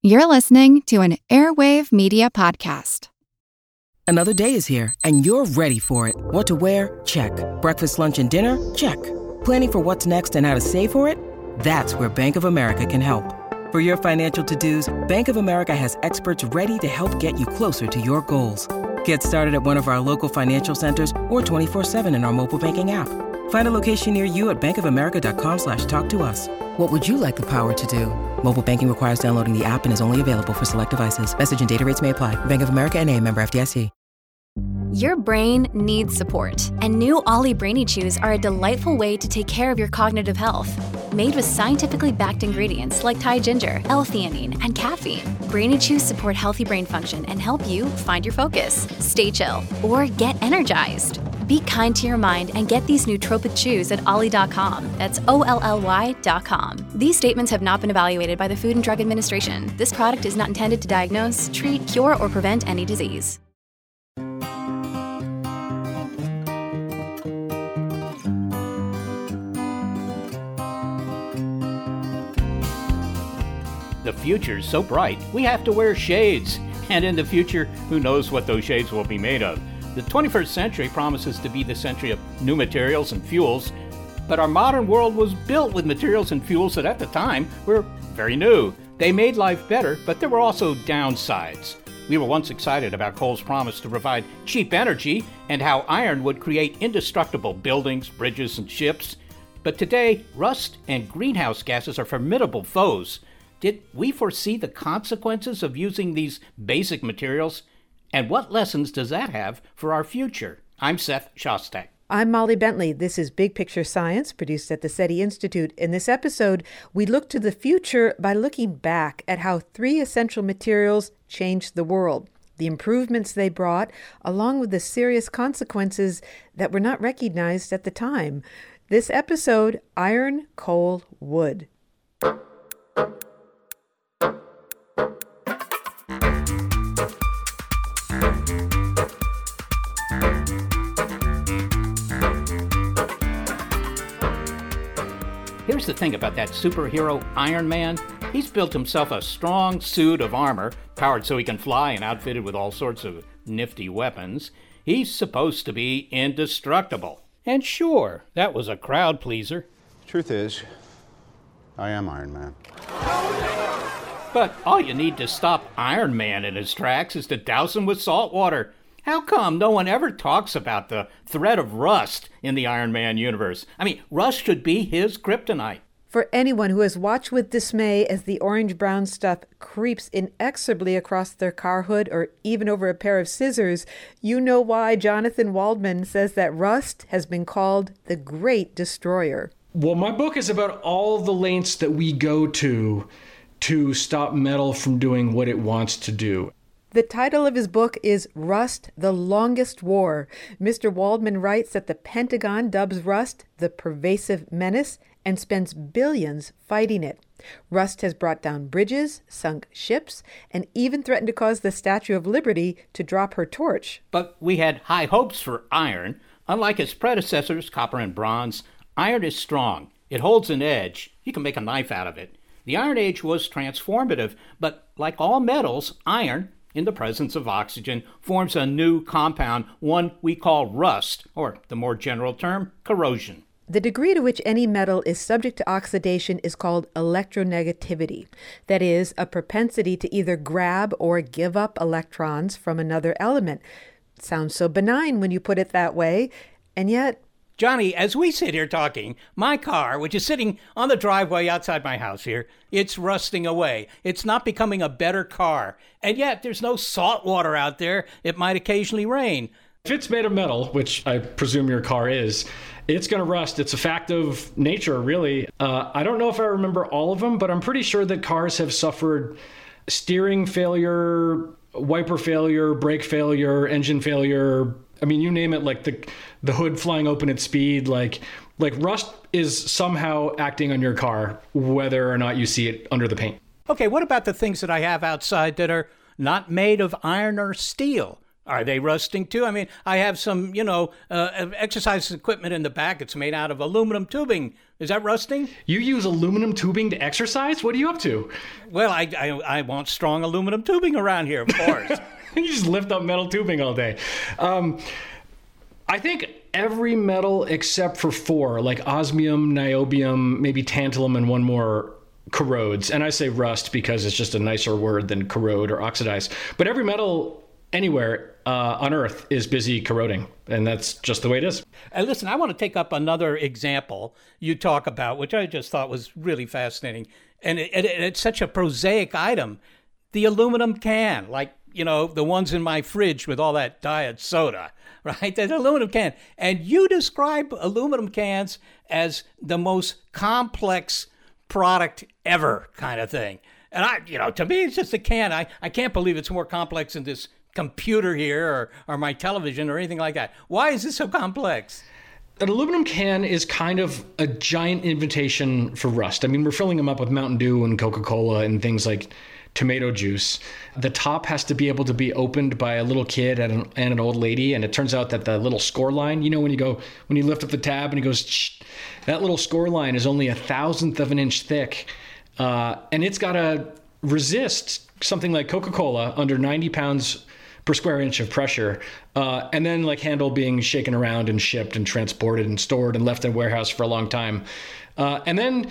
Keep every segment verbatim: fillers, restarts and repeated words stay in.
You're listening to an Airwave Media Podcast. Another day is here, and you're ready for it. What to wear? Check. Breakfast, lunch, and dinner? Check. Planning for what's next and how to save for it? That's where Bank of America can help. For your financial to-dos, Bank of America has experts ready to help get you closer to your goals. Get started at one of our local financial centers or twenty-four seven in our mobile banking app. Find a location near you at bankofamerica.com slash talk to us. What would you like the power to do? Mobile banking requires downloading the app and is only available for select devices. Message and data rates may apply. Bank of America N A, member F D I C. Your brain needs support, and new Ollie Brainy Chews are a delightful way to take care of your cognitive health. Made with scientifically backed ingredients like Thai ginger, L-theanine, and caffeine, Brainy Chews support healthy brain function and help you find your focus, stay chill, or get energized. Be kind to your mind and get these nootropic chews at ollie dot com. That's O L L Y dot com. These statements have not been evaluated by the Food and Drug Administration. This product is not intended to diagnose, treat, cure, or prevent any disease. The future's so bright, we have to wear shades. And in the future, who knows what those shades will be made of? The twenty-first century promises to be the century of new materials and fuels, but our modern world was built with materials and fuels that at the time were very new. They made life better, but there were also downsides. We were once excited about coal's promise to provide cheap energy and how iron would create indestructible buildings, bridges, and ships. But today, rust and greenhouse gases are formidable foes. Did we foresee the consequences of using these basic materials? And what lessons does that have for our future? I'm Seth Shostak. I'm Molly Bentley. This is Big Picture Science, produced at the SETI Institute. In this episode, we look to the future by looking back at how three essential materials changed the world, the improvements they brought, along with the serious consequences that were not recognized at the time. This episode, Iron, Coal, Wood. Here's the thing about that superhero Iron Man. He's built himself a strong suit of armor, powered so he can fly and outfitted with all sorts of nifty weapons. He's supposed to be indestructible. And sure, that was a crowd pleaser. Truth is, I am Iron Man. But all you need to stop Iron Man in his tracks is to douse him with salt water. How come no one ever talks about the threat of rust in the Iron Man universe? I mean, rust should be his kryptonite. For anyone who has watched with dismay as the orange-brown stuff creeps inexorably across their car hood or even over a pair of scissors, you know why Jonathan Waldman says that rust has been called the Great Destroyer. Well, my book is about all the lengths that we go to to stop metal from doing what it wants to do. The title of his book is Rust, the Longest War. Mister Waldman writes that the Pentagon dubs rust the pervasive menace and spends billions fighting it. Rust has brought down bridges, sunk ships, and even threatened to cause the Statue of Liberty to drop her torch. But we had high hopes for iron. Unlike its predecessors, copper and bronze, iron is strong. It holds an edge. You can make a knife out of it. The Iron Age was transformative, but like all metals, iron, in the presence of oxygen, forms a new compound, one we call rust, or the more general term, corrosion. The degree to which any metal is subject to oxidation is called electronegativity. That is, a propensity to either grab or give up electrons from another element. It sounds so benign when you put it that way, and yet... Johnny, as we sit here talking, my car, which is sitting on the driveway outside my house here, it's rusting away. It's not becoming a better car. And yet, there's no salt water out there. It might occasionally rain. If it's made of metal, which I presume your car is, it's going to rust. It's a fact of nature, really. Uh, I don't know if I remember all of them, but I'm pretty sure that cars have suffered steering failure, wiper failure, brake failure, engine failure. I mean, you name it, like the the hood flying open at speed, like like rust is somehow acting on your car, whether or not you see it under the paint. Okay, what about the things that I have outside that are not made of iron or steel? Are they rusting too? I mean, I have some, you know, uh, exercise equipment in the back. It's made out of aluminum tubing. Is that rusting? You use aluminum tubing to exercise? What are you up to? Well, I, I, I want strong aluminum tubing around here, of course. You just lift up metal tubing all day. Um, I think every metal except for four, like osmium, niobium, maybe tantalum, and one more, corrodes. And I say rust because it's just a nicer word than corrode or oxidize. But every metal anywhere uh, on Earth is busy corroding, and that's just the way it is. And listen, I want to take up another example you talk about, which I just thought was really fascinating. And it, it, it's such a prosaic item. The aluminum can, like, you know, the ones in my fridge with all that diet soda, right? That aluminum can. And you describe aluminum cans as the most complex product ever kind of thing. And I, you know, to me, it's just a can. I, I can't believe it's more complex than this computer here or, or my television or anything like that. Why is this so complex? An aluminum can is kind of a giant invitation for rust. I mean, we're filling them up with Mountain Dew and Coca-Cola and things like tomato juice. The top has to be able to be opened by a little kid and an, and an old lady. And it turns out that the little score line, you know, when you go, when you lift up the tab and it goes, shh, that little score line is only a thousandth of an inch thick. Uh, and it's got to resist something like Coca-Cola under ninety pounds per square inch of pressure, uh, and then like handle being shaken around and shipped and transported and stored and left in a warehouse for a long time. Uh, and then,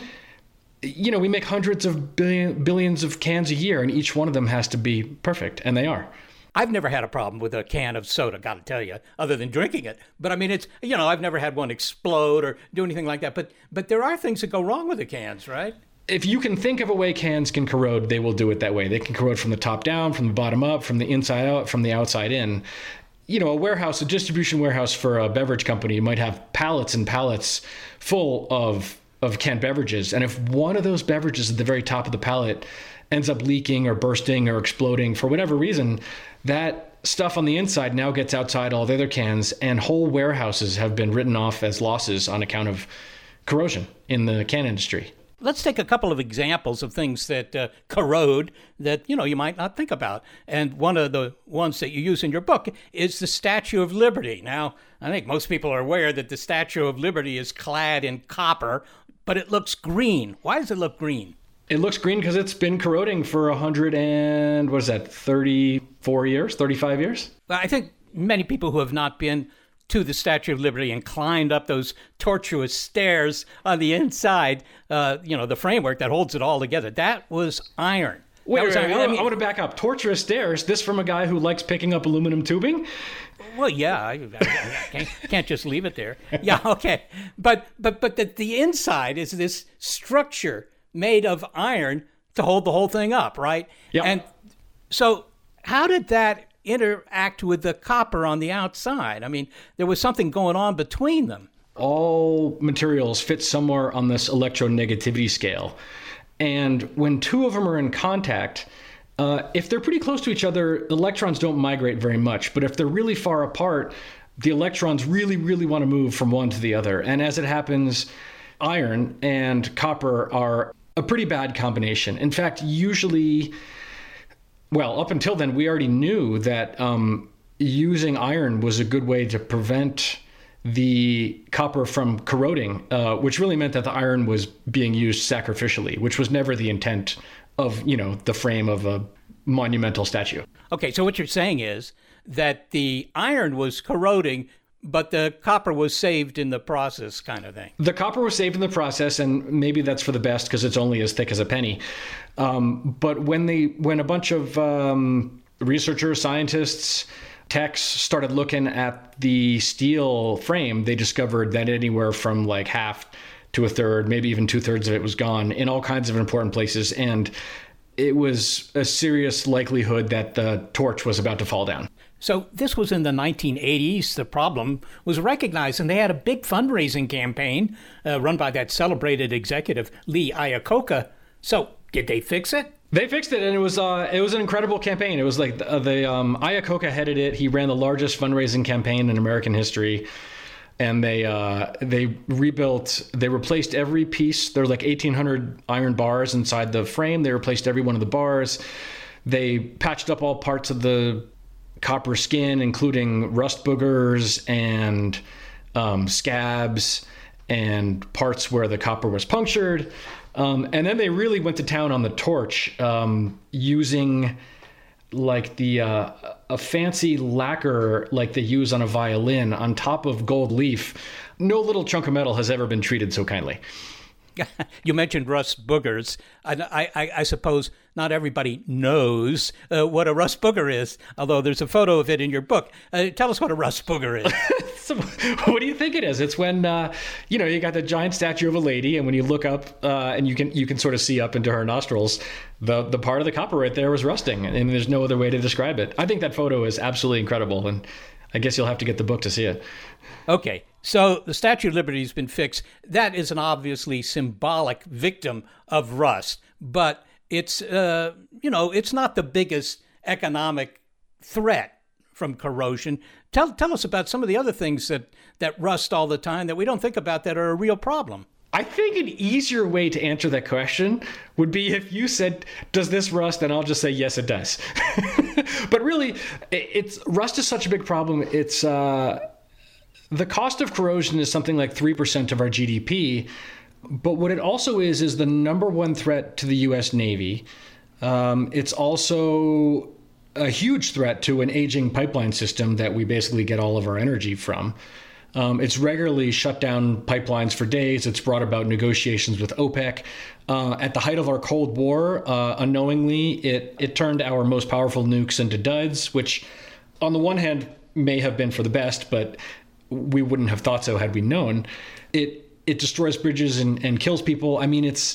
you know, we make hundreds of billion, billions of cans a year, and each one of them has to be perfect, and they are. I've never had a problem with a can of soda, got to tell you, other than drinking it. But I mean, it's, you know, I've never had one explode or do anything like that. But but there are things that go wrong with the cans, right? If you can think of a way cans can corrode, they will do it that way. They can corrode from the top down, from the bottom up, from the inside out, from the outside in. You know, a warehouse, a distribution warehouse for a beverage company might have pallets and pallets full of, of canned beverages. And if one of those beverages at the very top of the pallet ends up leaking or bursting or exploding for whatever reason, that stuff on the inside now gets outside all the other cans, and whole warehouses have been written off as losses on account of corrosion in the can industry. Let's take a couple of examples of things that uh, corrode that, you know, you might not think about. And one of the ones that you use in your book is the Statue of Liberty. Now, I think most people are aware that the Statue of Liberty is clad in copper, but it looks green. Why does it look green? It looks green because it's been corroding for a hundred and, what is that, thirty-four years, thirty-five years? I think many people who have not been to the Statue of Liberty and climbed up those tortuous stairs on the inside, uh, you know, the framework that holds it all together, that was iron. Wait, that was wait, iron. I, I, mean, I want to back up. Tortuous stairs, this from a guy who likes picking up aluminum tubing? Well, yeah, I, I, I can't, can't just leave it there. Yeah, okay. But but but the, the inside is this structure made of iron to hold the whole thing up, right? Yeah. And so how did that interact with the copper on the outside? I mean, there was something going on between them. All materials fit somewhere on this electronegativity scale. And when two of them are in contact, uh, if they're pretty close to each other, electrons don't migrate very much. But if they're really far apart, the electrons really, really want to move from one to the other. And as it happens, iron and copper are a pretty bad combination. In fact, usually, well, up until then, we already knew that um, using iron was a good way to prevent the copper from corroding, uh, which really meant that the iron was being used sacrificially, which was never the intent of, you know, the frame of a monumental statue. Okay, so what you're saying is that the iron was corroding, but the copper was saved in the process, kind of thing. The copper was saved in the process, and maybe that's for the best because it's only as thick as a penny. Um, but when they, when a bunch of um, researchers, scientists, techs started looking at the steel frame, they discovered that anywhere from like half to a third, maybe even two thirds of it was gone in all kinds of important places. And it was a serious likelihood that the torch was about to fall down. So this was in the nineteen eighties. The problem was recognized, and they had a big fundraising campaign uh, run by that celebrated executive, Lee Iacocca. So did they fix it? They fixed it, and it was uh, it was an incredible campaign. It was like the, the um, Iacocca headed it. He ran the largest fundraising campaign in American history, and they uh, they rebuilt. They replaced every piece. There were like eighteen hundred iron bars inside the frame. They replaced every one of the bars. They patched up all parts of the copper skin, including rust boogers and um, scabs. and parts where the copper was punctured. Um, and then they really went to town on the torch, um, using like the uh, a fancy lacquer like they use on a violin on top of gold leaf. No little chunk of metal has ever been treated so kindly. You mentioned rust boogers. I, I, I suppose not everybody knows uh, what a rust booger is, although there's a photo of it in your book. Uh, tell us what a rust booger is. So, what do you think it is? It's when, uh, you know, you got the giant statue of a lady, and when you look up uh, and you can you can sort of see up into her nostrils, the, the part of the copper right there was rusting, and there's no other way to describe it. I think that photo is absolutely incredible, and I guess you'll have to get the book to see it. Okay, so the Statue of Liberty has been fixed. That is an obviously symbolic victim of rust, but it's, uh, you know, it's not the biggest economic threat from corrosion. Tell tell us about some of the other things that, that rust all the time that we don't think about that are a real problem. I think an easier way to answer that question would be if you said, does this rust? And I'll just say, yes, it does. But really, it's rust is such a big problem. It's uh, the cost of corrosion is something like three percent of our G D P. But what it also is, is the number one threat to the U S Navy. Um, it's also a huge threat to an aging pipeline system that we basically get all of our energy from. Um, it's regularly shut down pipelines for days. It's brought about negotiations with OPEC. Uh, at the height of our Cold War, uh, unknowingly, it, it turned our most powerful nukes into duds, which on the one hand may have been for the best, but we wouldn't have thought so had we known. It it destroys bridges and, and kills people. I mean, it's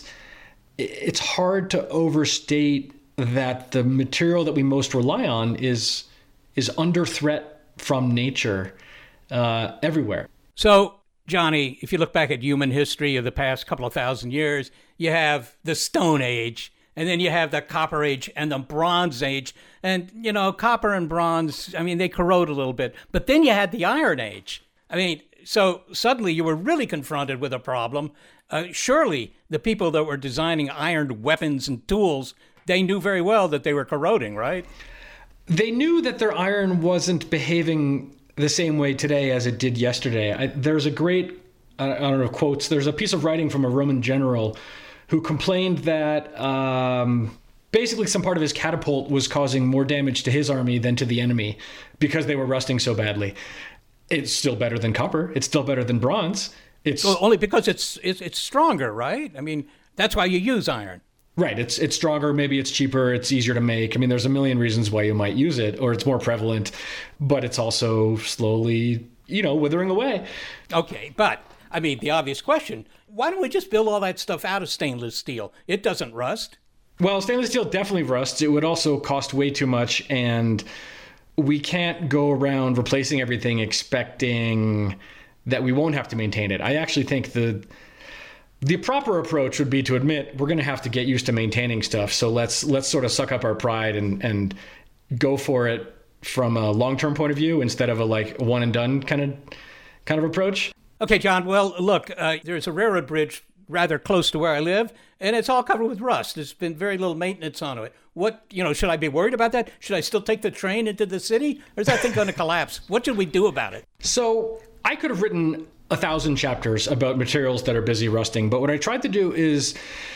it's hard to overstate that the material that we most rely on is is under threat from nature. Uh, everywhere. So, Johnny, if you look back at human history of the past couple of thousand years, you have the Stone Age, and then you have the Copper Age and the Bronze Age. And, you know, copper and bronze, I mean, they corrode a little bit. But then you had the Iron Age. I mean, so suddenly you were really confronted with a problem. Uh, surely the people that were designing iron weapons and tools, they knew very well that they were corroding, right? They knew that their iron wasn't behaving the same way today as it did yesterday. I, there's a great, I don't know, quotes, there's a piece of writing from a Roman general who complained that um, basically some part of his catapult was causing more damage to his army than to the enemy because they were rusting so badly. It's still better than copper. It's still better than bronze. It's well, only because it's, it's it's stronger, right? I mean, that's why you use iron. Right. It's it's stronger. Maybe it's cheaper. It's easier to make. I mean, there's a million reasons why you might use it, or it's more prevalent, but it's also slowly, you know, withering away. Okay. But I mean, the obvious question, why don't we just build all that stuff out of stainless steel? It doesn't rust. Well, stainless steel definitely rusts. It would also cost way too much. And we can't go around replacing everything expecting that we won't have to maintain it. I actually think the The proper approach would be to admit we're going to have to get used to maintaining stuff. So let's let's sort of suck up our pride and, and go for it from a long-term point of view instead of a like one and done kind of kind of approach. Okay, John. Well, look, uh, there's a railroad bridge rather close to where I live, and it's all covered with rust. There's been very little maintenance on it. What, you know, should I be worried about that? Should I still take the train into the city? Or is that thing going to collapse? What should we do about it? So I could have written a thousand chapters about materials that are busy rusting, but what I tried to do is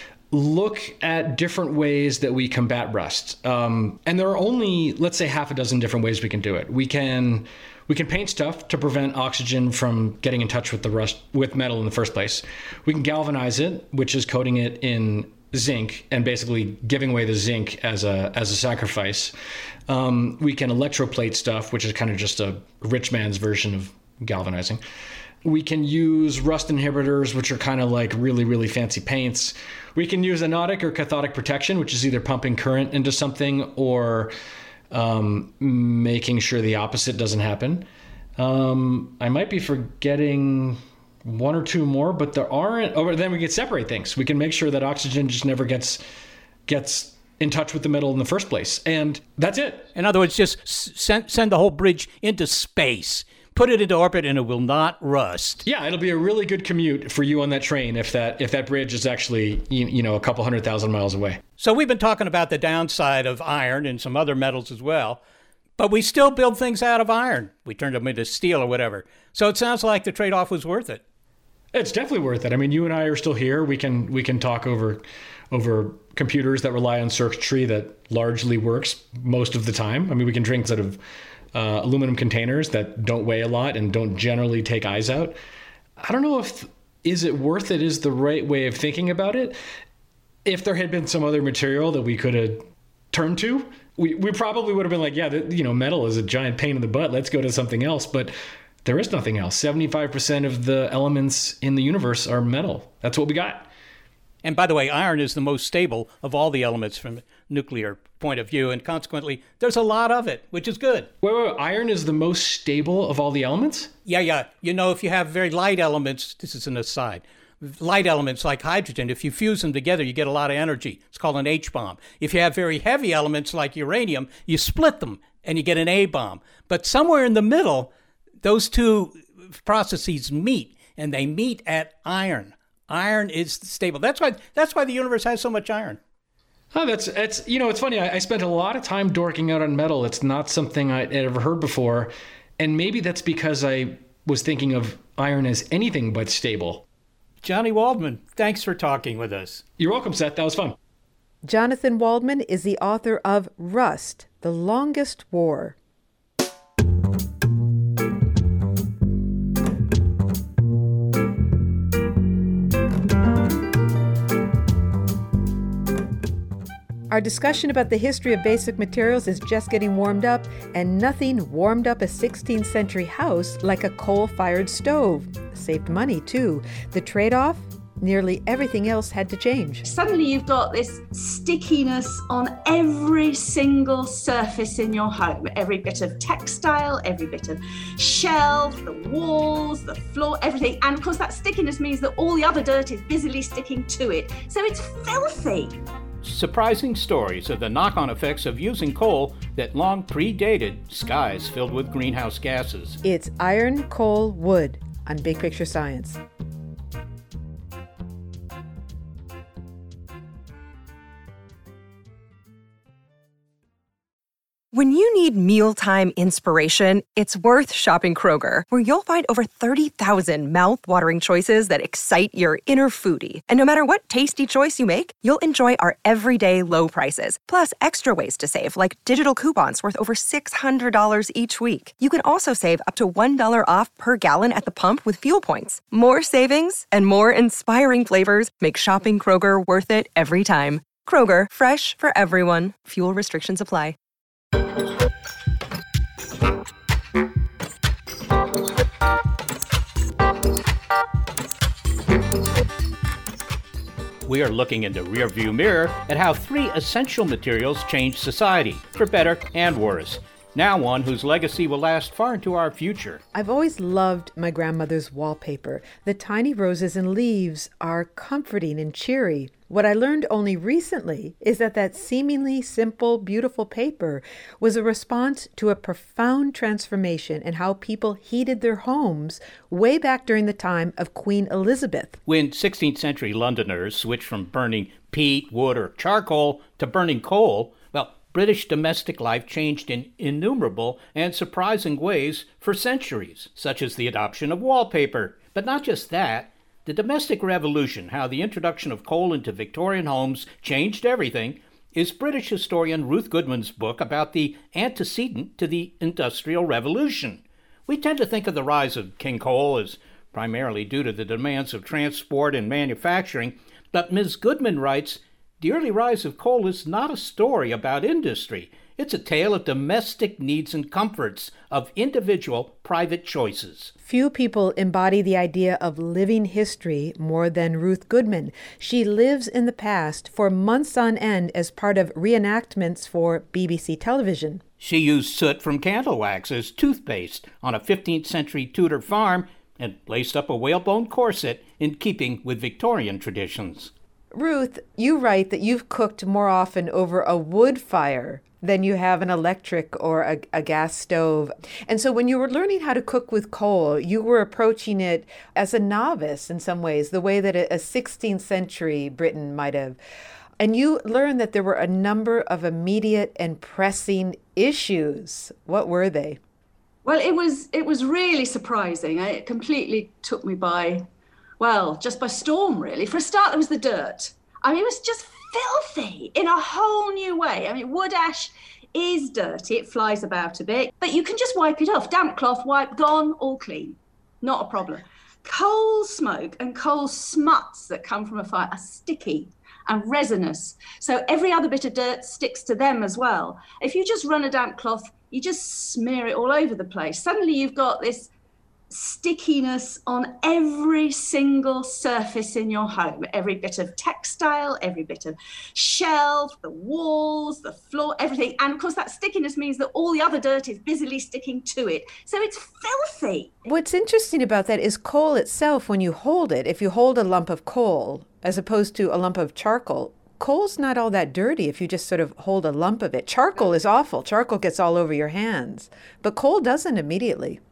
look at different ways that we combat rust. Um, and there are only, let's say, half a dozen different ways we can do it. We can we can paint stuff to prevent oxygen from getting in touch with the rust with metal in the first place. We can galvanize it, which is coating it in zinc and basically giving away the zinc as a as a sacrifice. Um, we can electroplate stuff, which is kind of just a rich man's version of galvanizing. We can use rust inhibitors, which are kind of like really, really fancy paints. We can use anodic or cathodic protection, which is either pumping current into something or um, making sure the opposite doesn't happen. Um, I might be forgetting one or two more, but there aren't. Or then we can separate things. We can make sure that oxygen just never gets gets in touch with the metal in the first place. And that's it. In other words, just send, send the whole bridge into space. Put it into orbit and it will not rust. Yeah, it'll be a really good commute for you on that train if that if that bridge is actually, you, you know, a couple hundred thousand miles away. So we've been talking about the downside of iron and some other metals as well, but we still build things out of iron. We turned them into steel or whatever. So it sounds like the trade-off was worth it. It's definitely worth it. I mean, you and I are still here. We can we can talk over over computers that rely on circuitry that largely works most of the time. I mean, we can drink sort of uh, aluminum containers that don't weigh a lot and don't generally take eyes out. I don't know if is it worth it is the right way of thinking about it. If there had been some other material that we could have turned to, we, we probably would have been like, yeah, the, you know, metal is a giant pain in the butt. Let's go to something else. But there is nothing else. seventy-five percent of the elements in the universe are metal. That's what we got. And by the way, iron is the most stable of all the elements from a nuclear point of view, and consequently, there's a lot of it, which is good. Wait, wait, wait. Iron is the most stable of all the elements? Yeah, yeah. You know, if you have very light elements, this is an aside, light elements like hydrogen, if you fuse them together, you get a lot of energy. It's called an H-bomb. If you have very heavy elements like uranium, you split them and you get an A-bomb. But somewhere in the middle, those two processes meet, and they meet at iron. Iron is stable. That's why that's why the universe has so much iron. Oh, that's that's you know, it's funny. I, I spent a lot of time dorking out on metal. It's not something I'd ever heard before, and maybe that's because I was thinking of iron as anything but stable. Johnny Waldman, thanks for talking with us. You're welcome, Seth. That was fun. Jonathan Waldman is the author of Rust: The Longest War. Our discussion about the history of basic materials is just getting warmed up, and nothing warmed up a sixteenth century house like a coal-fired stove. Saved money, too. The trade-off? Nearly everything else had to change. Suddenly you've got this stickiness on every single surface in your home. Every bit of textile, every bit of shelf, the walls, the floor, everything. And of course that stickiness means that all the other dirt is busily sticking to it. So it's filthy. Surprising stories of the knock-on effects of using coal that long predated skies filled with greenhouse gases. It's Iron, Coal, Wood on Big Picture Science. When you need mealtime inspiration, it's worth shopping Kroger, where you'll find over thirty thousand mouth-watering choices that excite your inner foodie. And no matter what tasty choice you make, you'll enjoy our everyday low prices, plus extra ways to save, like digital coupons worth over six hundred dollars each week. You can also save up to one dollar off per gallon at the pump with fuel points. More savings and more inspiring flavors make shopping Kroger worth it every time. Kroger, fresh for everyone. Fuel restrictions apply. We are looking in the rearview mirror at how three essential materials changed society, for better and worse. Now one whose legacy will last far into our future. I've always loved my grandmother's wallpaper. The tiny roses and leaves are comforting and cheery. What I learned only recently is that that seemingly simple, beautiful paper was a response to a profound transformation in how people heated their homes way back during the time of Queen Elizabeth. When sixteenth century Londoners switched from burning peat, wood, or charcoal to burning coal, well, British domestic life changed in innumerable and surprising ways for centuries, such as the adoption of wallpaper. But not just that. The domestic revolution, how the introduction of coal into Victorian homes changed everything, is British historian Ruth Goodman's book about the antecedent to the Industrial Revolution. We tend to think of the rise of King Coal as primarily due to the demands of transport and manufacturing, but Miz Goodman writes, the early rise of coal is not a story about industry. It's a tale of domestic needs and comforts, of individual private choices. Few people embody the idea of living history more than Ruth Goodman. She lives in the past for months on end as part of reenactments for B B C television. She used soot from candle wax as toothpaste on a fifteenth century Tudor farm and laced up a whalebone corset in keeping with Victorian traditions. Ruth, you write that you've cooked more often over a wood fire than you have an electric or a, a gas stove. And so when you were learning how to cook with coal, you were approaching it as a novice in some ways, the way that a sixteenth century Briton might have. And you learned that there were a number of immediate and pressing issues. What were they? Well, it was it was really surprising. It completely took me by Well, just by storm, really. For a start, there was the dirt. I mean, it was just filthy in a whole new way. I mean, wood ash is dirty. It flies about a bit, but you can just wipe it off. Damp cloth, wipe, gone, all clean. Not a problem. Coal smoke and coal smuts that come from a fire are sticky and resinous. So every other bit of dirt sticks to them as well. If you just run a damp cloth, you just smear it all over the place. Suddenly you've got this stickiness on every single surface in your home, every bit of textile, every bit of shelf, the walls, the floor, everything. And of course that stickiness means that all the other dirt is busily sticking to it. So it's filthy. What's interesting about that is coal itself, when you hold it, if you hold a lump of coal as opposed to a lump of charcoal, coal's not all that dirty if you just sort of hold a lump of it. Charcoal is awful. Charcoal gets all over your hands, but coal doesn't immediately.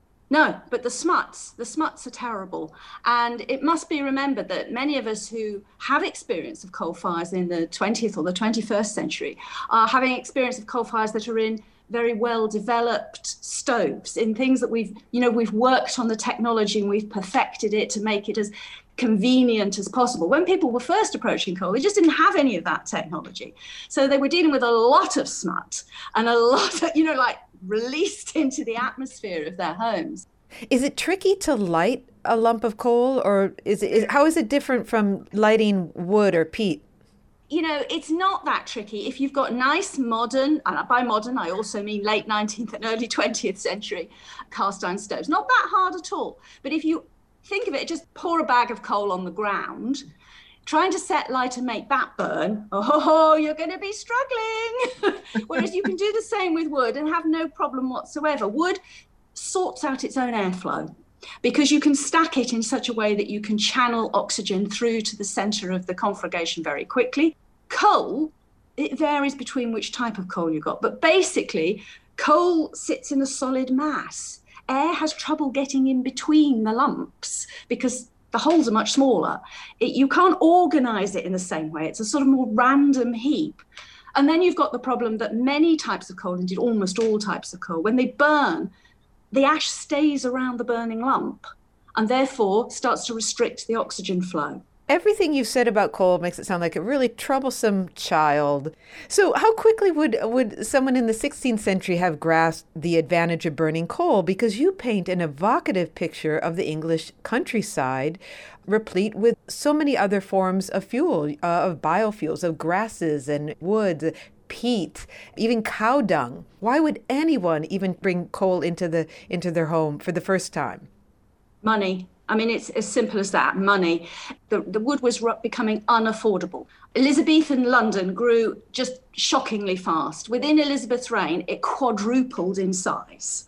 No, but the smuts, the smuts are terrible. And it must be remembered that many of us who have experience of coal fires in the twentieth or the twenty-first century are having experience of coal fires that are in very well developed stoves, in things that we've, you know, we've worked on the technology and we've perfected it to make it as convenient as possible. When people were first approaching coal, they just didn't have any of that technology. So they were dealing with a lot of smut and a lot of, you know, like released into the atmosphere of their homes. Is it tricky to light a lump of coal, or is it, is, how is it different from lighting wood or peat? You know, it's not that tricky if you've got nice modern, and by modern I also mean late nineteenth and early twentieth century cast iron stoves. Not that hard at all. But if you think of it, just pour a bag of coal on the ground, trying to set light and make that burn, oh, you're going to be struggling. Whereas you can do the same with wood and have no problem whatsoever. Wood sorts out its own airflow because you can stack it in such a way that you can channel oxygen through to the center of the conflagration very quickly. Coal, it varies between which type of coal you've got, but basically coal sits in a solid mass. Air has trouble getting in between the lumps because the holes are much smaller. It, you can't organize it in the same way. It's a sort of more random heap. And then you've got the problem that many types of coal, indeed almost all types of coal, when they burn, the ash stays around the burning lump and therefore starts to restrict the oxygen flow. Everything you've said about coal makes it sound like a really troublesome child. So how quickly would would someone in the sixteenth century have grasped the advantage of burning coal? Because you paint an evocative picture of the English countryside, replete with so many other forms of fuel, uh, of biofuels, of grasses and woods, peat, even cow dung. Why would anyone even bring coal into the into their home for the first time? Money. I mean, it's as simple as that, money. The, the wood was becoming unaffordable. Elizabethan London grew just shockingly fast. Within Elizabeth's reign, it quadrupled in size.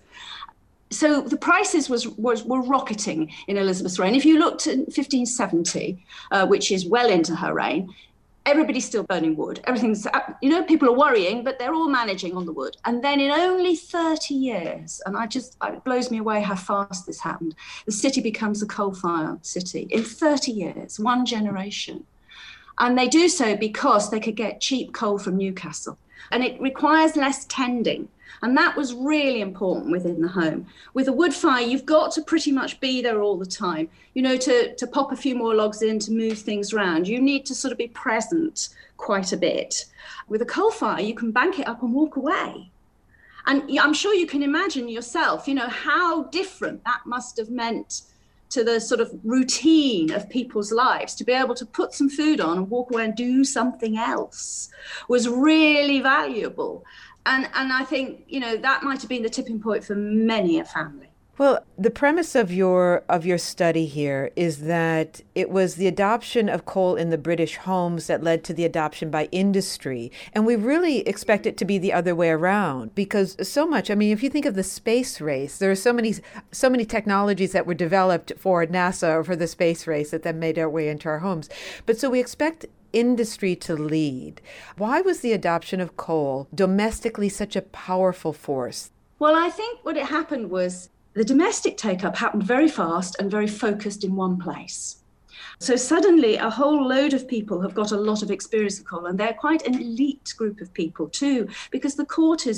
So the prices was, was were rocketing in Elizabeth's reign. If you looked at fifteen seventy, uh, which is well into her reign, everybody's still burning wood. Everything's, you know, people are worrying, but they're all managing on the wood. And then in only thirty years, and I just, it blows me away how fast this happened, the city becomes a coal-fired city. In thirty years, one generation. And they do so because they could get cheap coal from Newcastle. And it requires less tending. And that was really important within the home. With a wood fire, you've got to pretty much be there all the time. You know, to, to pop a few more logs in, to move things around. You need to sort of be present quite a bit. With a coal fire, you can bank it up and walk away. And I'm sure you can imagine yourself, you know, how different that must have meant to the sort of routine of people's lives. To be able to put some food on and walk away and do something else was really valuable. And and I think, you know, that might have been the tipping point for many a family. Well, the premise of your of your study here is that it was the adoption of coal in the British homes that led to the adoption by industry. And we really expect it to be the other way around, because so much, I mean, if you think of the space race, there are so many so many technologies that were developed for NASA or for the space race that then made their way into our homes. But so we expect industry to lead. Why was the adoption of coal domestically such a powerful force? Well, I think what it happened was the domestic take-up happened very fast and very focused in one place. So suddenly a whole load of people have got a lot of experience of coal, and they're quite an elite group of people too, because the court is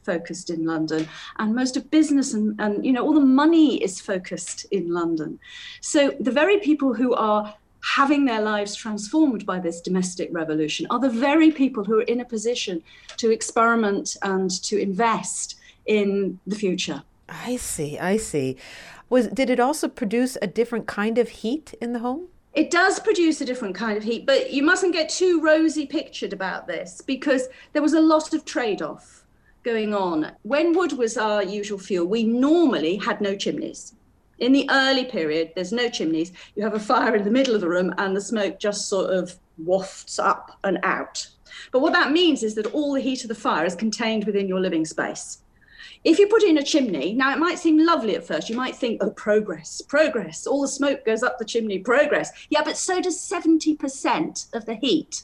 focused in London, and most of business and, and you know, all the money is focused in London. So the very people who are having their lives transformed by this domestic revolution are the very people who are in a position to experiment and to invest in the future. I see, I see. Was did it also produce a different kind of heat in the home? It does produce a different kind of heat, but you mustn't get too rosy pictured about this, because there was a lot of trade-off going on. When wood was our usual fuel, we normally had no chimneys. In the early period, there's no chimneys. You have a fire in the middle of the room and the smoke just sort of wafts up and out. But what that means is that all the heat of the fire is contained within your living space. If you put in a chimney, now it might seem lovely at first. You might think, oh, progress, progress. All the smoke goes up the chimney, progress. Yeah, but so does seventy percent of the heat.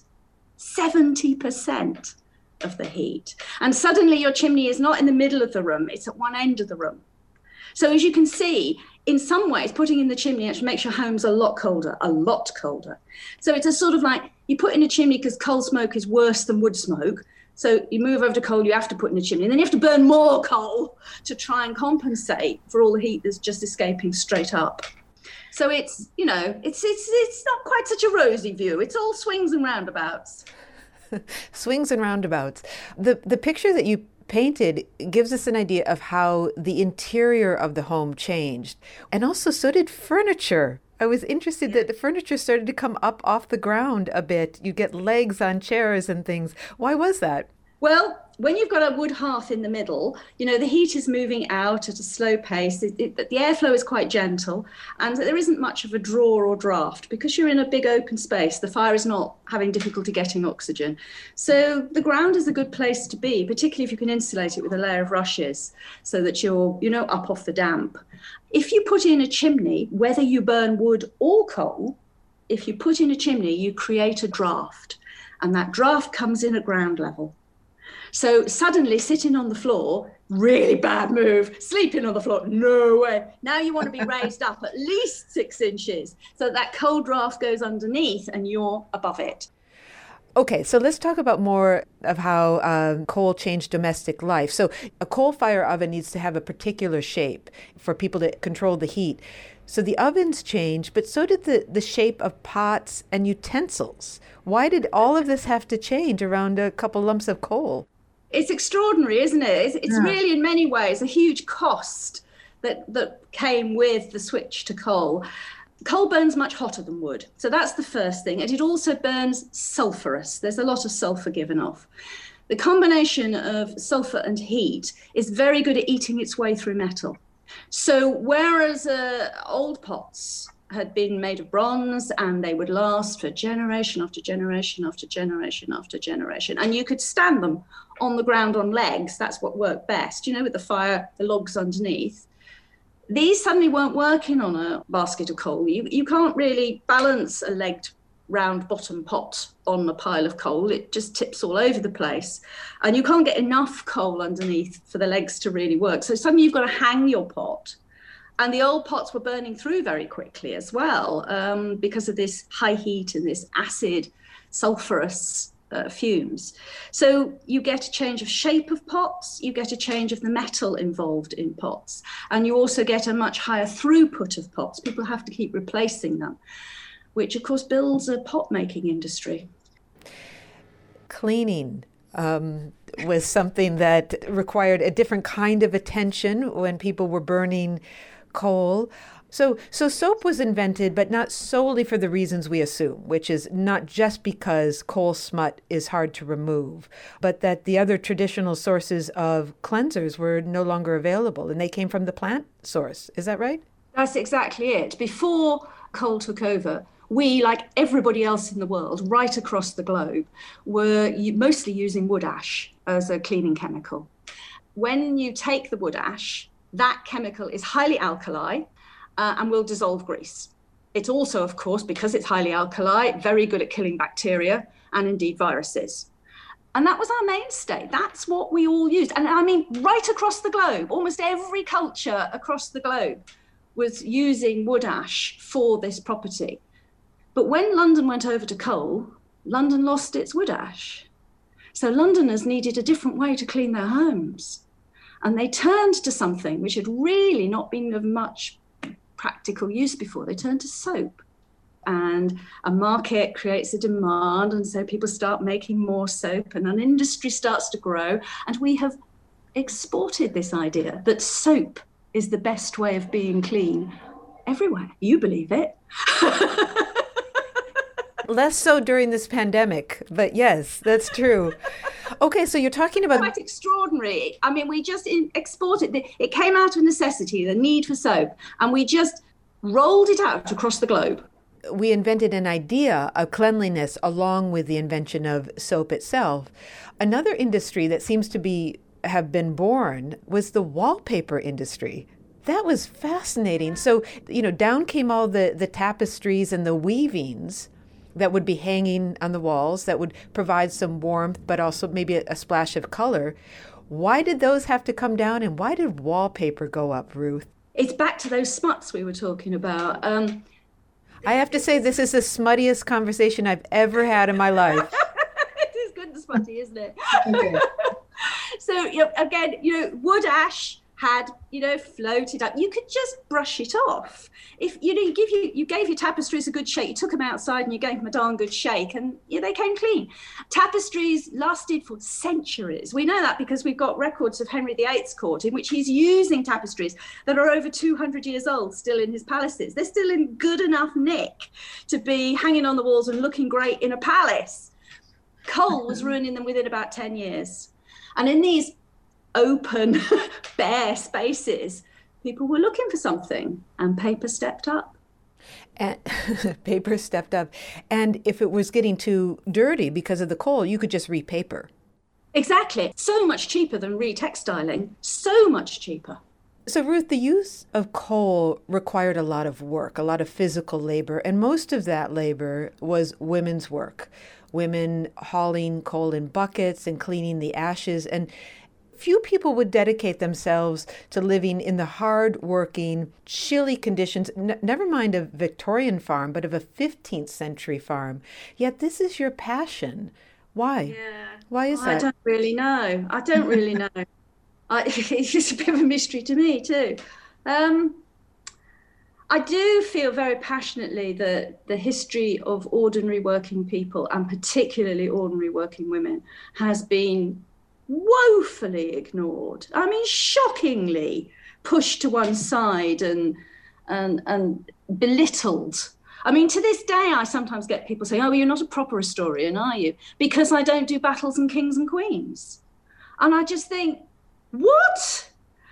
seventy percent of the heat. And suddenly your chimney is not in the middle of the room, it's at one end of the room. So as you can see, in some ways, putting in the chimney actually makes your homes a lot colder, a lot colder. So it's a sort of like, you put in a chimney because coal smoke is worse than wood smoke. So you move over to coal, you have to put in a chimney, and then you have to burn more coal to try and compensate for all the heat that's just escaping straight up. So it's, you know, it's it's it's not quite such a rosy view. It's all swings and roundabouts. Swings and roundabouts. The the picture that you painted gives us an idea of how the interior of the home changed. And also so did furniture. I was interested that the furniture started to come up off the ground a bit. You get legs on chairs and things. Why was that? Well, when you've got a wood hearth in the middle, you know, the heat is moving out at a slow pace. It, it, the airflow is quite gentle, and there isn't much of a draw or draft. Because you're in a big open space, the fire is not having difficulty getting oxygen. So the ground is a good place to be, particularly if you can insulate it with a layer of rushes so that you're, you know, up off the damp. If you put in a chimney, whether you burn wood or coal, if you put in a chimney, you create a draft, and that draft comes in at ground level. So suddenly sitting on the floor, really bad move. Sleeping on the floor, no way. Now you want to be raised up at least six inches so that, that cold draft goes underneath and you're above it. Okay, so let's talk about more of how um, coal changed domestic life. So a coal fire oven needs to have a particular shape for people to control the heat. So the ovens changed, but so did the, the shape of pots and utensils. Why did all of this have to change around a couple lumps of coal? It's extraordinary, isn't it? It's, it's yeah. really, in many ways, a huge cost that, that came with the switch to coal. Coal burns much hotter than wood. So that's the first thing. And it also burns sulphurous. There's a lot of sulphur given off. The combination of sulphur and heat is very good at eating its way through metal. So whereas uh, old pots had been made of bronze and they would last for generation after generation after generation after generation, and you could stand them on the ground on legs, that's what worked best, you know, with the fire, the logs underneath. These suddenly weren't working on a basket of coal. You, you can't really balance a legged round bottom pot on a pile of coal. It just tips all over the place. And you can't get enough coal underneath for the legs to really work. So suddenly you've got to hang your pot. And the old pots were burning through very quickly as well um, because of this high heat and this acid, sulphurous Uh, fumes. So you get a change of shape of pots, you get a change of the metal involved in pots, and you also get a much higher throughput of pots. People have to keep replacing them, which of course builds a pot making industry. Cleaning um, was something that required a different kind of attention when people were burning coal. So so soap was invented, but not solely for the reasons we assume, which is not just because coal smut is hard to remove, but that the other traditional sources of cleansers were no longer available, and they came from the plant source. Is that right? That's exactly it. Before coal took over, we, like everybody else in the world, right across the globe, were mostly using wood ash as a cleaning chemical. When you take the wood ash, that chemical is highly alkali, Uh, and will dissolve grease. It's also, of course, because it's highly alkali, very good at killing bacteria and indeed viruses. And that was our mainstay. That's what we all used. And I mean, right across the globe, almost every culture across the globe was using wood ash for this property. But when London went over to coal, London lost its wood ash. So Londoners needed a different way to clean their homes. And they turned to something which had really not been of much practical use before. They turned to soap. And a market creates a demand, and so people start making more soap, and an industry starts to grow. And we have exported this idea that soap is the best way of being clean everywhere. You believe it. Less so during this pandemic, but yes, that's true. Okay, so you're talking about... Quite extraordinary. I mean, we just exported, the, it came out of necessity, the need for soap, and we just rolled it out across the globe. We invented an idea of cleanliness along with the invention of soap itself. Another industry that seems to be have been born was the wallpaper industry. That was fascinating. So, you know, down came all the, the tapestries and the weavings that would be hanging on the walls that would provide some warmth, but also maybe a, a splash of color. Why did those have to come down, and why did wallpaper go up, Ruth? It's back to those smuts we were talking about. Um, I have to say, this is the smuttiest conversation I've ever had in my life. It is good and smutty, isn't it? Okay. So, you know, again, you know, wood ash had, you know, floated up. You could just brush it off. If, you know, you give you, you gave your tapestries a good shake, you took them outside and you gave them a darn good shake, and yeah, they came clean. Tapestries lasted for centuries. We know that because we've got records of Henry the Eighth's court in which he's using tapestries that are over two hundred years old still in his palaces. They're still in good enough nick to be hanging on the walls and looking great in a palace. Coal was ruining them within about ten years. And in these open, bare spaces, people were looking for something, and paper stepped up. And paper stepped up. And if it was getting too dirty because of the coal, you could just repaper. Exactly. So much cheaper than retextiling. So much cheaper. So, Ruth, the use of coal required a lot of work, a lot of physical labor, and most of that labor was women's work. Women hauling coal in buckets and cleaning the ashes, and few people would dedicate themselves to living in the hard-working, chilly conditions, n- never mind a Victorian farm, but of a fifteenth century farm. Yet this is your passion. Why? Yeah. Why is I that? I don't really know. I don't really know. I, it's a bit of a mystery to me too. Um, I do feel very passionately that the history of ordinary working people, and particularly ordinary working women, has been woefully ignored. I mean, shockingly pushed to one side and and and belittled. I mean, to this day, I sometimes get people saying, "Oh, well, you're not a proper historian, are you?" Because I don't do battles and kings and queens. And I just think, what?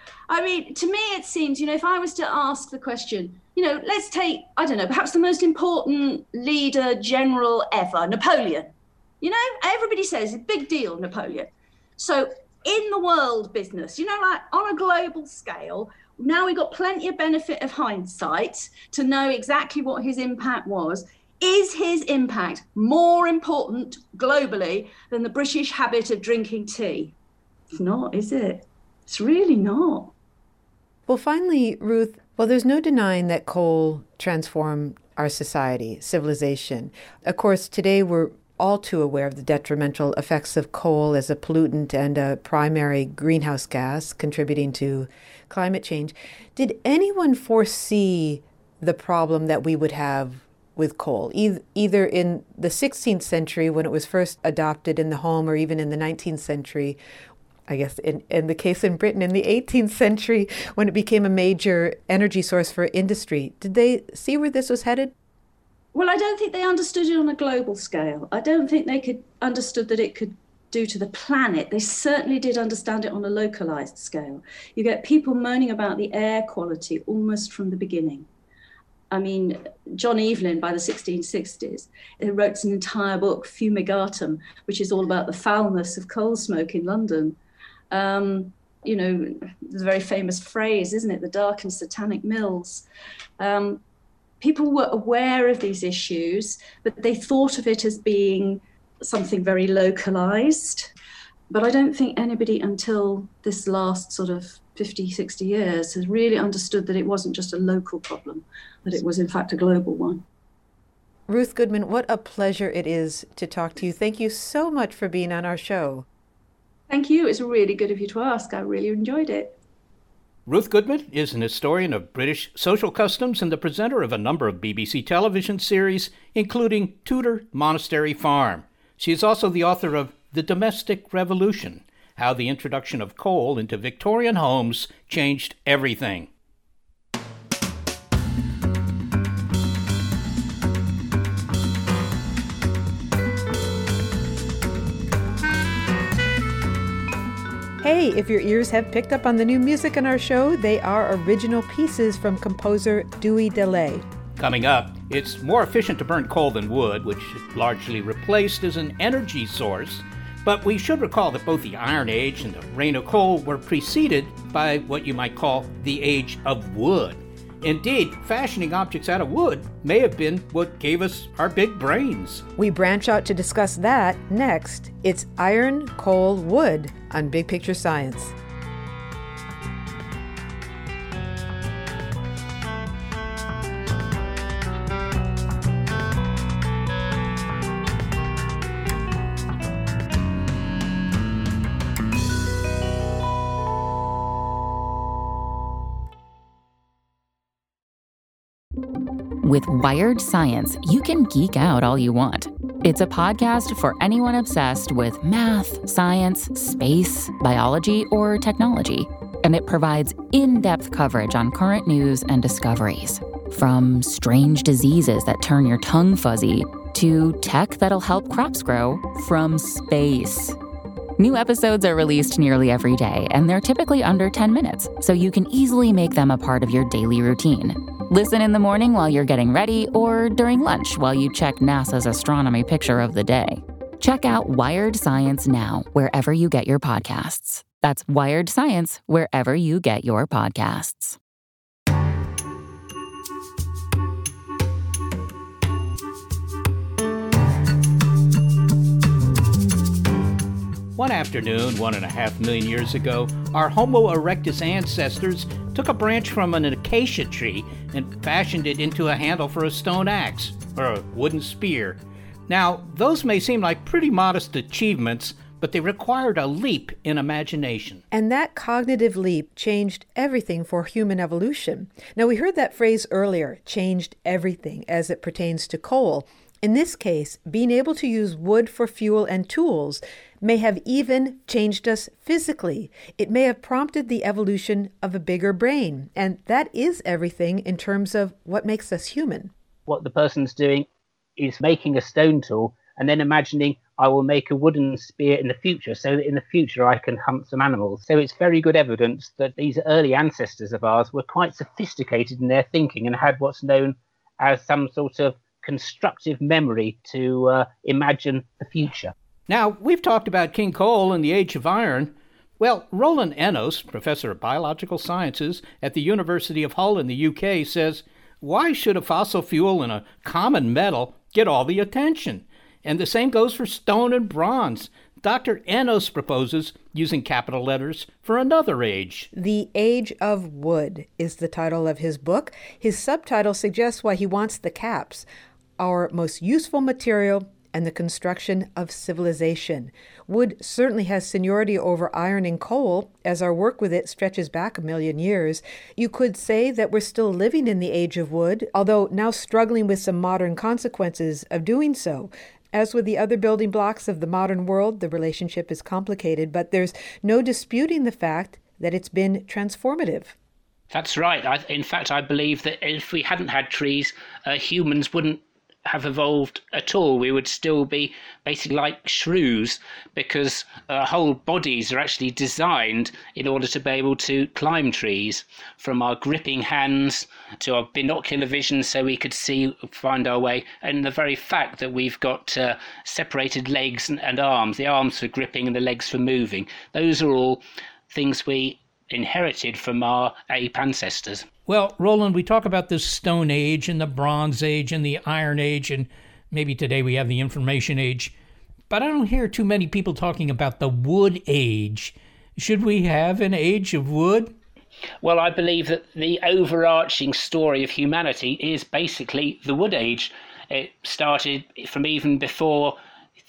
I mean, to me, it seems, you know, if I was to ask the question, you know, let's take, I don't know, perhaps the most important leader, general ever, Napoleon. You know, everybody says, it's a big deal, Napoleon. So in the world business, you know, like on a global scale, now we've got plenty of benefit of hindsight to know exactly what his impact was. Is his impact more important globally than the British habit of drinking tea? It's not, is it? It's really not. Well, finally, Ruth, well, there's no denying that coal transformed our society, civilization. Of course, today we're all too aware of the detrimental effects of coal as a pollutant and a primary greenhouse gas contributing to climate change. Did anyone foresee the problem that we would have with coal, e- either in the sixteenth century when it was first adopted in the home, or even in the nineteenth century, I guess in, in the case in Britain in the eighteenth century when it became a major energy source for industry? Did they see where this was headed? Well, I don't think they understood it on a global scale. I don't think they could understood that it could do to the planet. They certainly did understand it on a localized scale. You get people moaning about the air quality almost from the beginning. I mean, John Evelyn, by the sixteen sixties, he wrote an entire book, Fumigatum, which is all about the foulness of coal smoke in London. Um, you know, the very famous phrase, isn't it? The dark and satanic mills. Um, people were aware of these issues, but they thought of it as being something very localized. But I don't think anybody until this last sort of fifty, sixty years has really understood that it wasn't just a local problem, that it was in fact a global one. Ruth Goodman, what a pleasure it is to talk to you. Thank you so much for being on our show. Thank you. It's really good of you to ask. I really enjoyed it. Ruth Goodman is an historian of British social customs and the presenter of a number of B B C television series, including Tudor Monastery Farm. She is also the author of The Domestic Revolution, How the Introduction of Coal into Victorian Homes Changed Everything. Hey, if your ears have picked up on the new music in our show, they are original pieces from composer Dewey Delay. Coming up, it's more efficient to burn coal than wood, which is largely replaced as an energy source. But we should recall that both the Iron Age and the reign of coal were preceded by what you might call the Age of Wood. Indeed, fashioning objects out of wood may have been what gave us our big brains. We branch out to discuss that next. It's Iron, Coal, Wood on Big Picture Science. With Wired Science, you can geek out all you want. It's a podcast for anyone obsessed with math, science, space, biology, or technology. And it provides in-depth coverage on current news and discoveries. From strange diseases that turn your tongue fuzzy to tech that'll help crops grow from space. New episodes are released nearly every day, and they're typically under ten minutes, so you can easily make them a part of your daily routine. Listen in the morning while you're getting ready or during lunch while you check NASA's astronomy picture of the day. Check out Wired Science now, wherever you get your podcasts. That's Wired Science, wherever you get your podcasts. One afternoon, one and a half million years ago, our Homo erectus ancestors took a branch from an acacia tree and fashioned it into a handle for a stone axe, or a wooden spear. Now, those may seem like pretty modest achievements, but they required a leap in imagination. And that cognitive leap changed everything for human evolution. Now, we heard that phrase earlier, changed everything, as it pertains to coal. In this case, being able to use wood for fuel and tools may have even changed us physically. It may have prompted the evolution of a bigger brain. And that is everything in terms of what makes us human. What the person's doing is making a stone tool and then imagining I will make a wooden spear in the future so that in the future I can hunt some animals. So it's very good evidence that these early ancestors of ours were quite sophisticated in their thinking and had what's known as some sort of constructive memory to uh, imagine the future. Now, we've talked about King Coal and the Age of Iron. Well, Roland Ennos, professor of biological sciences at the University of Hull in the U K, says, why should a fossil fuel and a common metal get all the attention? And the same goes for stone and bronze. Doctor Ennos proposes using capital letters for another age. The Age of Wood is the title of his book. His subtitle suggests why he wants the caps. Our most useful material and the construction of civilization. Wood certainly has seniority over iron and coal, as our work with it stretches back a million years. You could say that we're still living in the Age of Wood, although now struggling with some modern consequences of doing so. As with the other building blocks of the modern world, the relationship is complicated, but there's no disputing the fact that it's been transformative. That's right. I, in fact, I believe that if we hadn't had trees, uh, humans wouldn't have evolved at all. We would still be basically like shrews, because our whole bodies are actually designed in order to be able to climb trees, from our gripping hands to our binocular vision so we could see, find our way, and the very fact that we've got uh, separated legs and, and arms, the arms for gripping and the legs for moving, those are all things we inherited from our ape ancestors. Well, Roland, we talk about the Stone Age and the Bronze Age and the Iron Age, and maybe today we have the Information Age, but I don't hear too many people talking about the Wood Age. Should we have an age of wood? Well, I believe that the overarching story of humanity is basically the Wood Age. It started from even before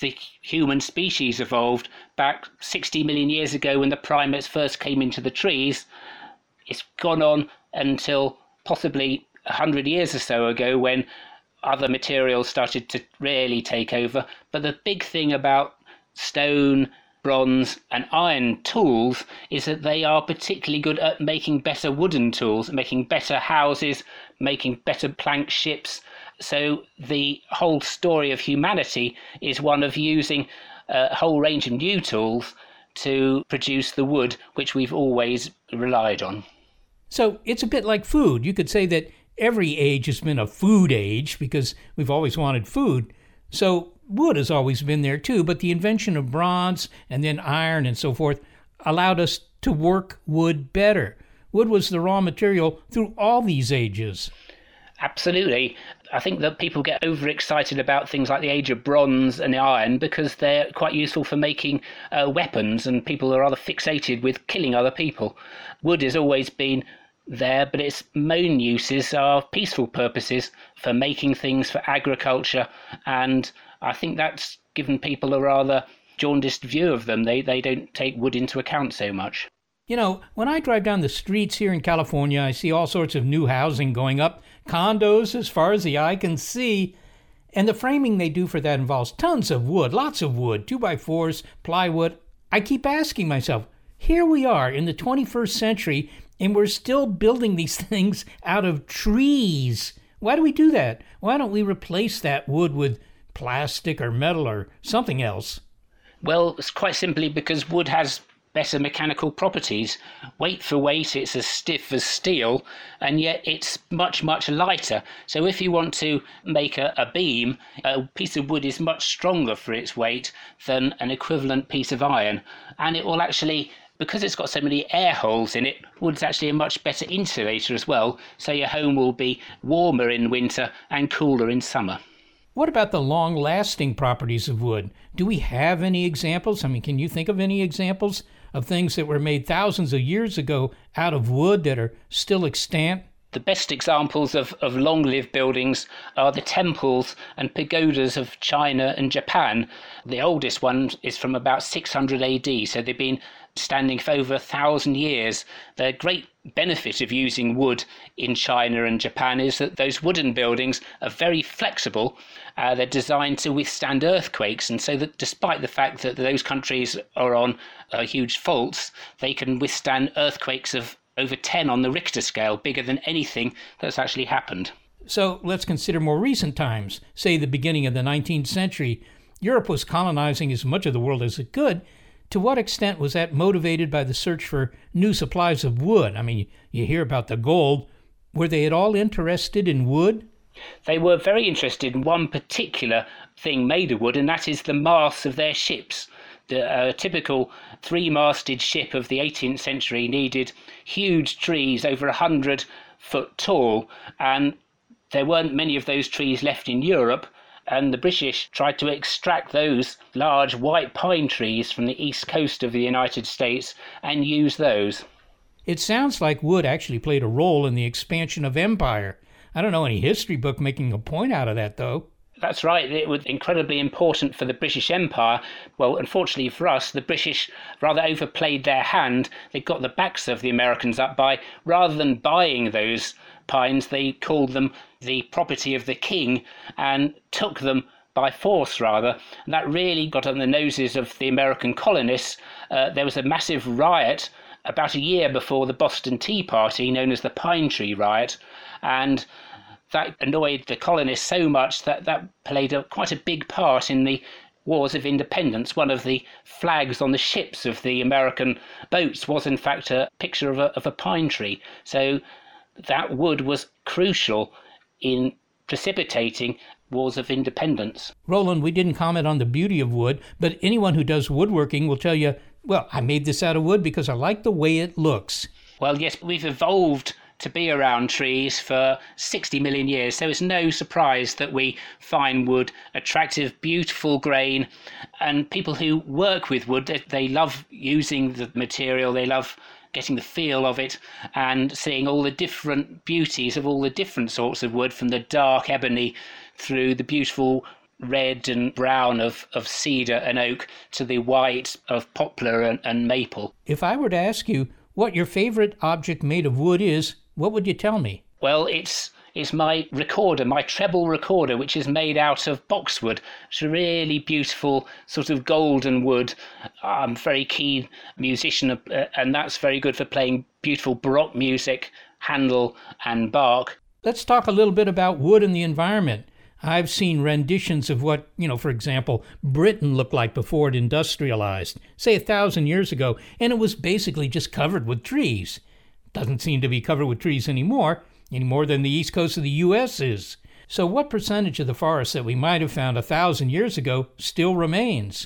the human species evolved back sixty million years ago when the primates first came into the trees. It's gone on until possibly one hundred years or so ago when other materials started to really take over. But the big thing about stone, bronze and iron tools is that they are particularly good at making better wooden tools, making better houses, making better plank ships. So the whole story of humanity is one of using a whole range of new tools to produce the wood which we've always relied on. So it's a bit like food. You could say that every age has been a food age because we've always wanted food. So wood has always been there too, but the invention of bronze and then iron and so forth allowed us to work wood better. Wood was the raw material through all these ages. Absolutely. I think that people get overexcited about things like the age of bronze and iron because they're quite useful for making uh, weapons, and people are rather fixated with killing other people. Wood has always been there, but its main uses are peaceful purposes for making things for agriculture, and I think that's given people a rather jaundiced view of them. They they don't take wood into account so much. You know, when I drive down the streets here in California, I see all sorts of new housing going up, condos as far as the eye can see, and the framing they do for that involves tons of wood, lots of wood, two by fours, plywood. I keep asking myself, here we are in the twenty-first century, and we're still building these things out of trees. Why do we do that? Why don't we replace that wood with plastic or metal or something else? Well, it's quite simply because wood has better mechanical properties. Weight for weight, it's as stiff as steel, and yet it's much, much lighter. So if you want to make a, a beam, a piece of wood is much stronger for its weight than an equivalent piece of iron. And it will actually, because it's got so many air holes in it, wood's actually a much better insulator as well. So your home will be warmer in winter and cooler in summer. What about the long-lasting properties of wood? Do we have any examples? I mean, can you think of any examples of things that were made thousands of years ago out of wood that are still extant? The best examples of, of long-lived buildings are the temples and pagodas of China and Japan. The oldest one is from about six hundred A D, so they've been standing for over a thousand years. The great benefit of using wood in China and Japan is that those wooden buildings are very flexible. Uh, they're designed to withstand earthquakes, and so that despite the fact that those countries are on uh, huge faults, they can withstand earthquakes of over ten on the Richter scale, bigger than anything that's actually happened. So let's consider more recent times, say the beginning of the nineteenth century. Europe was colonizing as much of the world as it could. To what extent was that motivated by the search for new supplies of wood? I mean, you hear about the gold. Were they at all interested in wood? They were very interested in one particular thing made of wood, and that is the masts of their ships. The uh, typical three-masted ship of the eighteenth century needed huge trees over a hundred foot tall, and there weren't many of those trees left in Europe, and the British tried to extract those large white pine trees from the east coast of the United States and use those. It sounds like wood actually played a role in the expansion of empire. I don't know any history book making a point out of that, though. That's right. It was incredibly important for the British Empire. Well, unfortunately for us, the British rather overplayed their hand. They got the backs of the Americans up by, rather than buying those pines, they called them the property of the king and took them by force, rather. And that really got on the noses of the American colonists. Uh, there was a massive riot about a year before the Boston Tea Party, known as the Pine Tree Riot, and that annoyed the colonists so much that that played a, quite a big part in the Wars of Independence. One of the flags on the ships of the American boats was in fact a picture of a, of a pine tree. So that wood was crucial in precipitating Wars of Independence. Roland, we didn't comment on the beauty of wood, but anyone who does woodworking will tell you, well, I made this out of wood because I like the way it looks. Well, yes, we've evolved to be around trees for sixty million years, so it's no surprise that we find wood attractive, beautiful grain, and people who work with wood, they, they love using the material, they love getting the feel of it and seeing all the different beauties of all the different sorts of wood, from the dark ebony through the beautiful red and brown of, of cedar and oak to the white of poplar and, and maple. If I were to ask you what your favorite object made of wood is, what would you tell me? Well, it's it's my recorder, my treble recorder, which is made out of boxwood. It's a really beautiful sort of golden wood. I'm a very keen musician, uh, and that's very good for playing beautiful Baroque music, Handel and Bach. Let's talk a little bit about wood and the environment. I've seen renditions of what, you know, for example, Britain looked like before it industrialized, say a thousand years ago, and it was basically just covered with trees. Doesn't seem to be covered with trees anymore, any more than the east coast of the U S is. So what percentage of the forest that we might have found a thousand years ago still remains?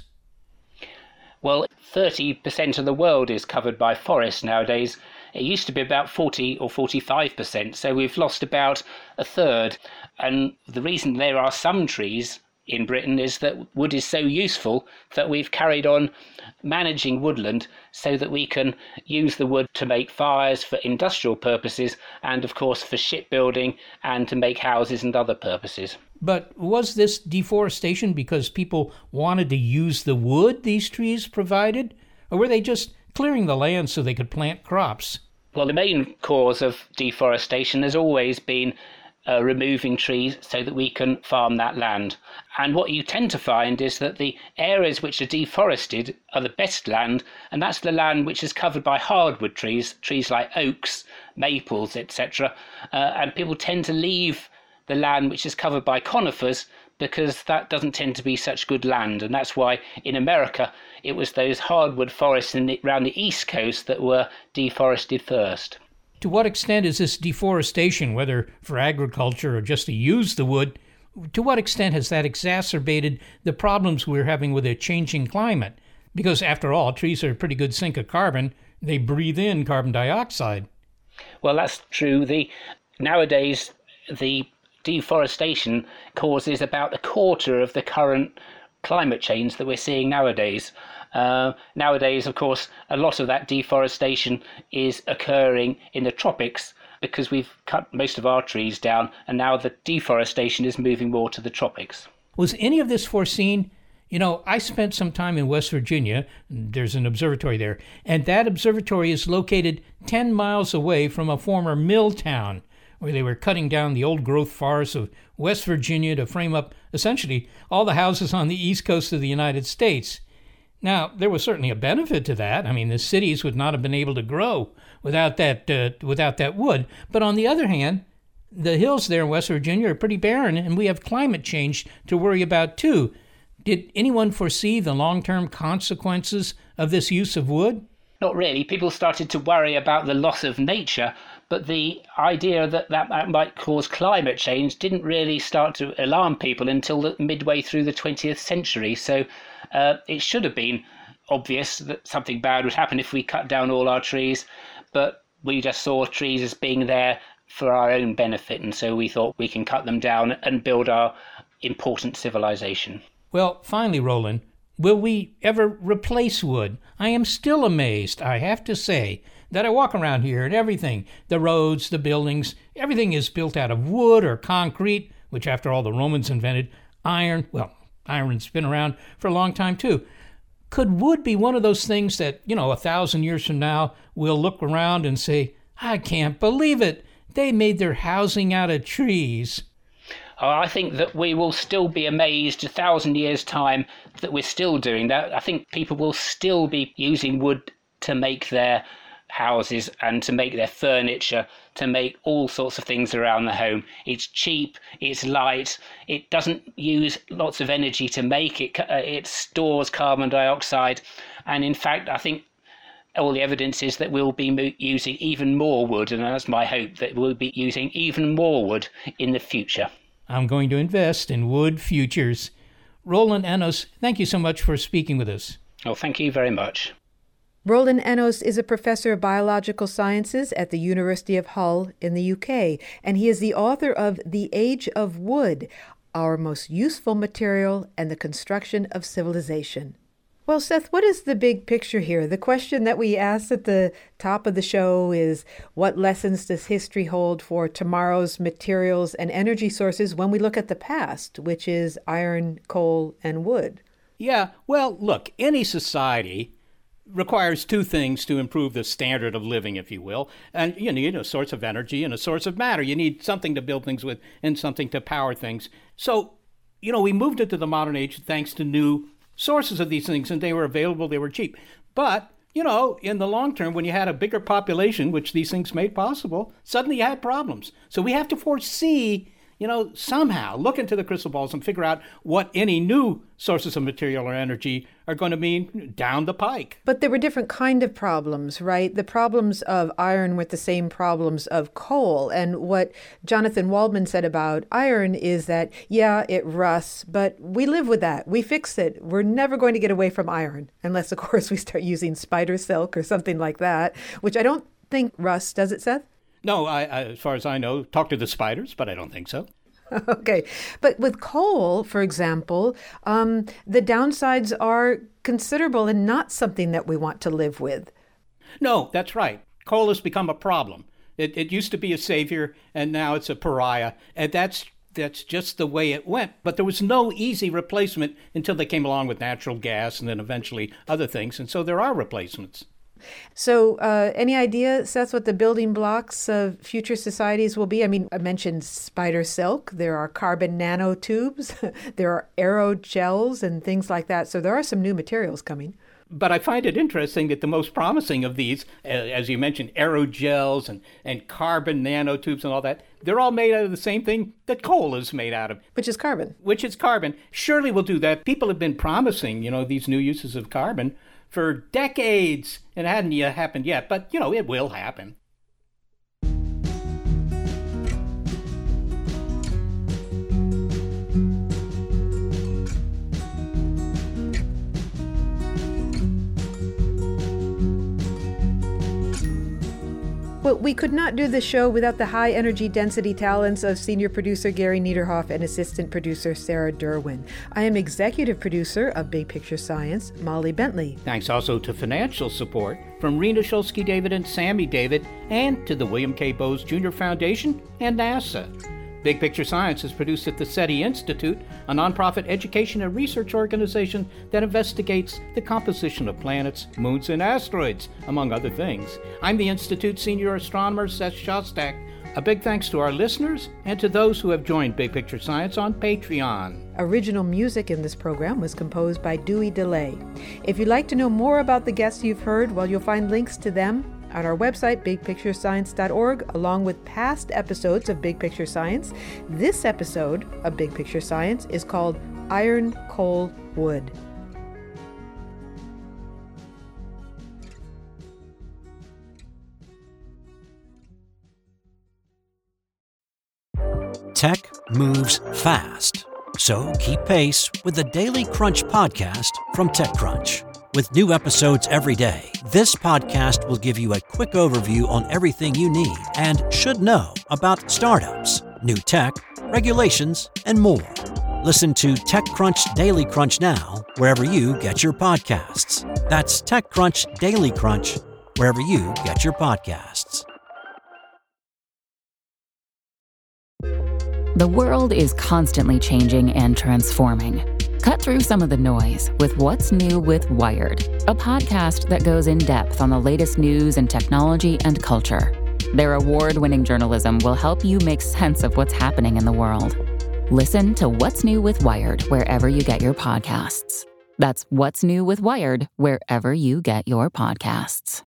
Well, thirty percent of the world is covered by forest nowadays. It used to be about forty or forty-five percent, so we've lost about a third. And the reason there are some trees in Britain is that wood is so useful that we've carried on managing woodland so that we can use the wood to make fires for industrial purposes and, of course, for shipbuilding and to make houses and other purposes. But was this deforestation because people wanted to use the wood these trees provided? Or were they just clearing the land so they could plant crops? Well, the main cause of deforestation has always been uh, removing trees so that we can farm that land. And what you tend to find is that the areas which are deforested are the best land, and that's the land which is covered by hardwood trees, trees like oaks, maples, et cetera. Uh, and people tend to leave the land which is covered by conifers because that doesn't tend to be such good land. And that's why in America it was those hardwood forests in the, around the East Coast that were deforested first. To what extent is this deforestation, whether for agriculture or just to use the wood, to what extent has that exacerbated the problems we're having with a changing climate? Because after all, trees are a pretty good sink of carbon. They breathe in carbon dioxide. Well, that's true. The nowadays, the deforestation causes about a quarter of the current climate change that we're seeing nowadays. Uh, nowadays, of course, a lot of that deforestation is occurring in the tropics because we've cut most of our trees down, and now the deforestation is moving more to the tropics. Was any of this foreseen? You know, I spent some time in West Virginia. There's an observatory there, and that observatory is located ten miles away from a former mill town where they were cutting down the old-growth forests of West Virginia to frame up, essentially, all the houses on the east coast of the United States. Now, there was certainly a benefit to that. I mean, the cities would not have been able to grow without that uh, without that wood. But on the other hand, the hills there in West Virginia are pretty barren, and we have climate change to worry about too. Did anyone foresee the long-term consequences of this use of wood? Not really. People started to worry about the loss of nature, but the idea that that, that might cause climate change didn't really start to alarm people until the, midway through the twentieth century. So uh, it should have been obvious that something bad would happen if we cut down all our trees, but we just saw trees as being there for our own benefit, and so we thought we can cut them down and build our important civilization. Well, finally, Roland, will we ever replace wood? I am still amazed, I have to say, that I walk around here and everything, the roads, the buildings, everything is built out of wood or concrete, which after all the Romans invented, iron. Well, iron's been around for a long time too. Could wood be one of those things that, you know, a thousand years from now, we'll look around and say, I can't believe it. They made their housing out of trees. Oh, I think that we will still be amazed a thousand years' time that we're still doing that. I think people will still be using wood to make their houses and to make their furniture, to make all sorts of things around the home. It's cheap, it's light, it doesn't use lots of energy to make it, it stores carbon dioxide. And in fact, I think all the evidence is that we'll be using even more wood, and that's my hope, that we'll be using even more wood in the future. I'm going to invest in wood futures. Roland Enos, thank you so much for speaking with us. Oh, thank you very much. Roland Enos is a professor of biological sciences at the University of Hull in the U K, and he is the author of The Age of Wood, Our Most Useful Material and the Construction of Civilization. Well, Seth, what is the big picture here? The question that we asked at the top of the show is, what lessons does history hold for tomorrow's materials and energy sources when we look at the past, which is iron, coal, and wood? Yeah, well, look, any society requires two things to improve the standard of living, if you will. And you need a source of energy and a source of matter. You need something to build things with and something to power things. So, you know, we moved into the modern age thanks to new sources of these things, and they were available, they were cheap. But, you know, in the long term, when you had a bigger population, which these things made possible, suddenly you had problems. So we have to foresee, you know, somehow look into the crystal balls and figure out what any new sources of material or energy are going to mean down the pike. But there were different kind of problems, right? The problems of iron were the same problems of coal. And what Jonathan Waldman said about iron is that, yeah, it rusts, but we live with that. We fix it. We're never going to get away from iron, unless, of course, we start using spider silk or something like that, which I don't think rusts, does it, Seth? No, I, I, as far as I know, talk to the spiders, but I don't think so. Okay. But with coal, for example, um, the downsides are considerable and not something that we want to live with. No, that's right. Coal has become a problem. It, it used to be a savior, and now it's a pariah. And that's that's just the way it went. But there was no easy replacement until they came along with natural gas and then eventually other things. And so there are replacements. So uh, any idea, Seth, what the building blocks of future societies will be? I mean, I mentioned spider silk. There are carbon nanotubes. There are aerogels and things like that. So there are some new materials coming. But I find it interesting that the most promising of these, as you mentioned, aerogels and, and carbon nanotubes and all that, they're all made out of the same thing that coal is made out of. Which is carbon. Which is carbon. Surely we'll do that. People have been promising, you know, these new uses of carbon for decades, and it hadn't yet happened yet, but, you know, it will happen. Well, we could not do the show without the high energy density talents of senior producer Gary Niederhoff and assistant producer Sarah Derwin. I am executive producer of Big Picture Science, Molly Bentley. Thanks also to financial support from Rena Shulsky David and Sammy David, and to the William K. Bowes Junior Foundation and NASA. Big Picture Science is produced at the SETI Institute, a nonprofit education and research organization that investigates the composition of planets, moons, and asteroids, among other things. I'm the Institute's senior astronomer, Seth Shostak. A big thanks to our listeners and to those who have joined Big Picture Science on Patreon. Original music in this program was composed by Dewey DeLay. If you'd like to know more about the guests you've heard, well, you'll find links to them on our website, big picture science dot org, along with past episodes of Big Picture Science. This episode of Big Picture Science is called Iron, Coal, Wood. Tech moves fast, so keep pace with the Daily Crunch podcast from TechCrunch. With new episodes every day, this podcast will give you a quick overview on everything you need and should know about startups, new tech, regulations, and more. Listen to TechCrunch Daily Crunch now, wherever you get your podcasts. That's TechCrunch Daily Crunch, wherever you get your podcasts. The world is constantly changing and transforming. Cut through some of the noise with What's New with Wired, a podcast that goes in depth on the latest news and technology and culture. Their award-winning journalism will help you make sense of what's happening in the world. Listen to What's New with Wired wherever you get your podcasts. That's What's New with Wired wherever you get your podcasts.